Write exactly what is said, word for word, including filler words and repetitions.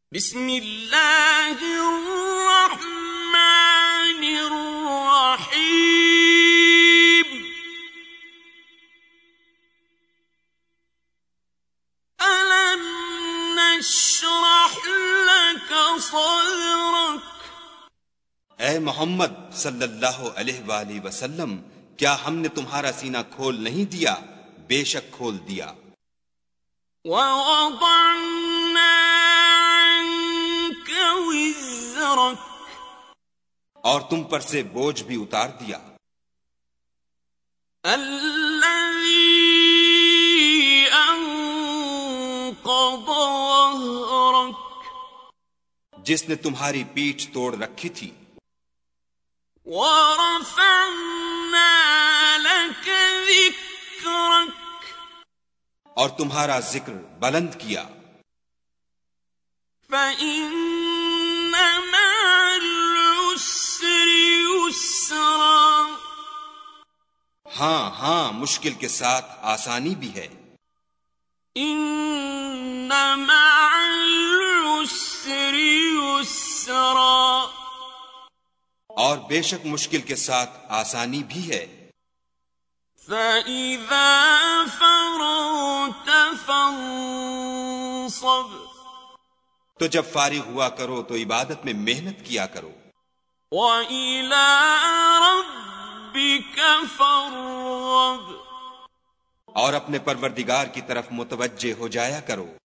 بسم اللہ الرحمن الرحیم أَلَمْ نَشْرَحْ لَكَ صَدْرَكَ اے محمد صلی اللہ علیہ وآلہ وسلم، کیا ہم نے تمہارا سینہ کھول نہیں دیا؟ بے شک کھول دیا۔ وَوَضَعْنَا عَنْكَ وِزْرَكَ اور تم پر سے بوجھ بھی اتار دیا۔ الَّذِي أَنقَضَ ظَهْرَكَ جس نے تمہاری پیٹھ توڑ رکھی تھی۔ وَرَفَعْنَا لَكَ ذِكْرَكَ اور تمہارا ذکر بلند کیا۔ فَإِنَّ مَعَ الْعُسْرِ يُسْرًا ہاں ہاں مشکل کے ساتھ آسانی بھی ہے۔ إِنَّ مَعَ الْعُسْرِ يُسْرًا اور بے شک مشکل کے ساتھ آسانی بھی ہے۔ فَإِذَا فَرَغْتَ فَانصَبْ تو جب فارغ ہوا کرو تو عبادت میں محنت کیا کرو۔ وَإِلَىٰ رَبِّكَ فَارْغَب اور اپنے پروردگار کی طرف متوجہ ہو جایا کرو۔